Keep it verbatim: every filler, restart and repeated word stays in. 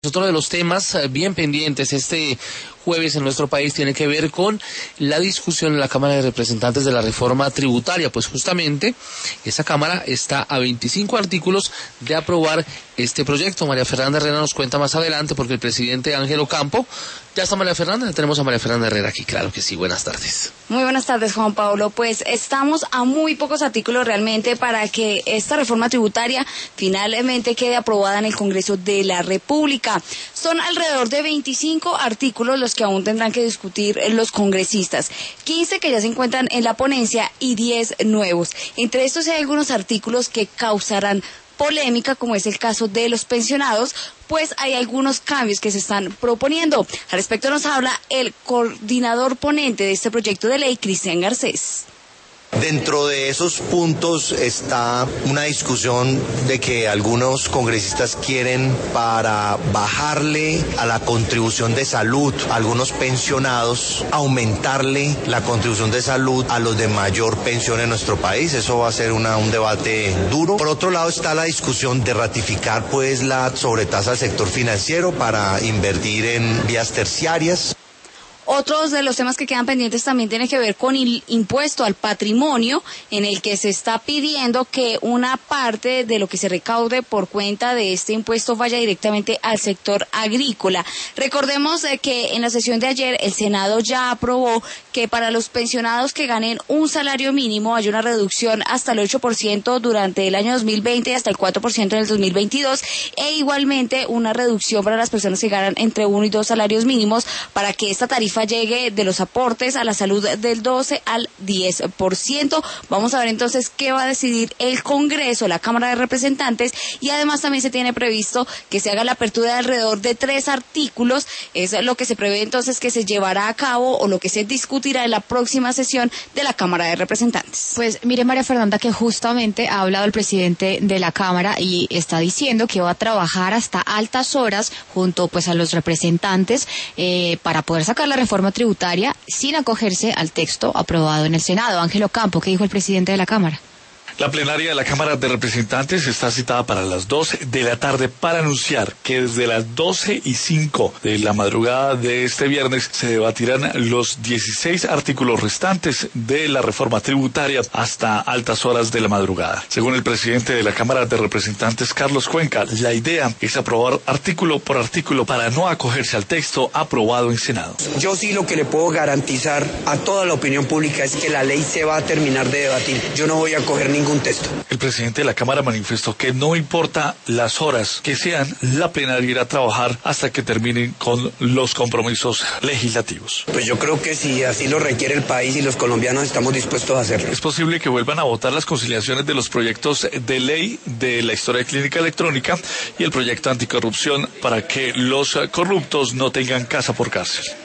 Otro de los temas bien pendientes este jueves en nuestro país tiene que ver con la discusión en la Cámara de Representantes de la reforma tributaria, pues justamente esa Cámara está a veinticinco artículos de aprobar este proyecto. María Fernanda Herrera nos cuenta más adelante porque el presidente Ángel Ocampo, ya está María Fernanda, tenemos a María Fernanda Herrera aquí, claro que sí, buenas tardes. Muy buenas tardes, Juan Pablo. Pues estamos a muy pocos artículos realmente para que esta reforma tributaria finalmente quede aprobada en el Congreso de la República. Son alrededor de veinticinco artículos los que aún tendrán que discutir los congresistas, quince que ya se encuentran en la ponencia y diez nuevos. Entre estos hay algunos artículos que causarán polémica, como es el caso de los pensionados, pues hay algunos cambios que se están proponiendo. Al respecto nos habla el coordinador ponente de este proyecto de ley, Cristian Garcés. Dentro de esos puntos está una discusión de que algunos congresistas quieren, para bajarle a la contribución de salud a algunos pensionados, aumentarle la contribución de salud a los de mayor pensión en nuestro país. Eso va a ser una, un debate duro. Por otro lado está la discusión de ratificar pues la sobretasa del sector financiero para invertir en vías terciarias. Otros de los temas que quedan pendientes también tienen que ver con el impuesto al patrimonio, en el que se está pidiendo que una parte de lo que se recaude por cuenta de este impuesto vaya directamente al sector agrícola. Recordemos que en la sesión de ayer el Senado ya aprobó que para los pensionados que ganen un salario mínimo haya una reducción hasta el ocho por ciento durante el año dos mil veinte y hasta el cuatro por ciento en el dos mil veintidós, e igualmente una reducción para las personas que ganan entre uno y dos salarios mínimos, para que esta tarifa llegue de los aportes a la salud del doce al diez por ciento. Vamos a ver entonces qué va a decidir el Congreso, la Cámara de Representantes, y además también se tiene previsto que se haga la apertura de alrededor de tres artículos. Es lo que se prevé entonces que se llevará a cabo o lo que se discutirá en la próxima sesión de la Cámara de Representantes. Pues mire, María Fernanda, que justamente ha hablado el presidente de la Cámara y está diciendo que va a trabajar hasta altas horas junto pues a los representantes eh, para poder sacar la reforma tributaria sin acogerse al texto aprobado en el Senado. Ángel Ocampo, ¿qué dijo el presidente de la Cámara? La plenaria de la Cámara de Representantes está citada para las doce de la tarde para anunciar que desde las doce y cinco de la madrugada de este viernes se debatirán los dieciséis artículos restantes de la reforma tributaria hasta altas horas de la madrugada. Según el presidente de la Cámara de Representantes, Carlos Cuenca, la idea es aprobar artículo por artículo para no acogerse al texto aprobado en Senado. Yo sí lo que le puedo garantizar a toda la opinión pública es que la ley se va a terminar de debatir. Yo no voy a coger ningún texto. El presidente de la Cámara manifestó que no importa las horas que sean, la plenaria irá a trabajar hasta que terminen con los compromisos legislativos. Pues yo creo que si así lo requiere el país y los colombianos estamos dispuestos a hacerlo. Es posible que vuelvan a votar las conciliaciones de los proyectos de ley de la historia clínica electrónica y el proyecto anticorrupción para que los corruptos no tengan casa por cárcel.